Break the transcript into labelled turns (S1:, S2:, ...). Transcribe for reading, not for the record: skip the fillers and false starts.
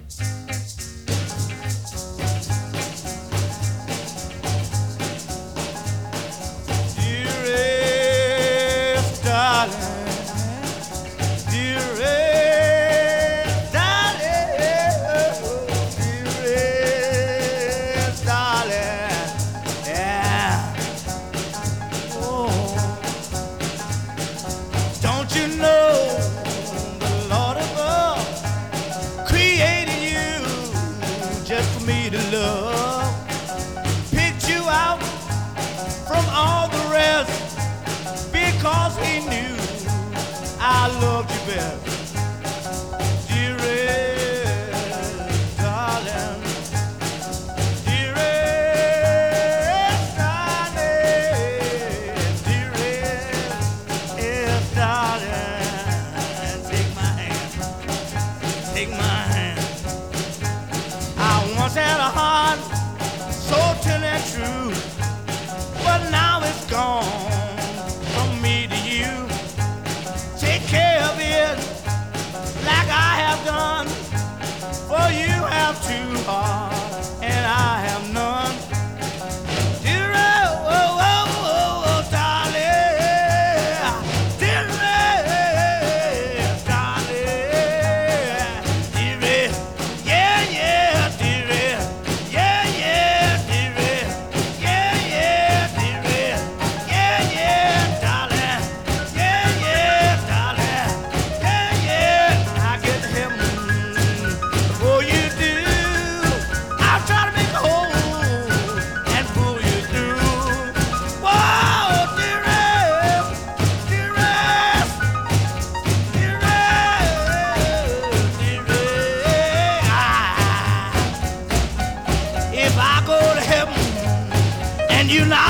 S1: Dearest darling, dearest darling, dearest darling, yeah. Oh, don't you know the Lord above created you just for me to love? Picked you out from all the rest because he knew I loved you best. Dearest darling, dearest darling, dearest darling, take my hand, take my hand. I once had a heart so tender and true, but now it's gone from me to you. Take care of it like I have done, for you have two hearts and I have none. Dearest, oh, oh, oh, oh, darling, dearest, darling, dearest, yeah, yeah, dearest, yeah, yeah, dearest, yeah, yeah, dearest, yeah, yeah, darling, yeah, yeah, darling, yeah, yeah. I get to heaven before you do. I'll try to make a hole and pull you through. Whoa, dearest, dearest, dearest, dearest. If I go to heaven and you not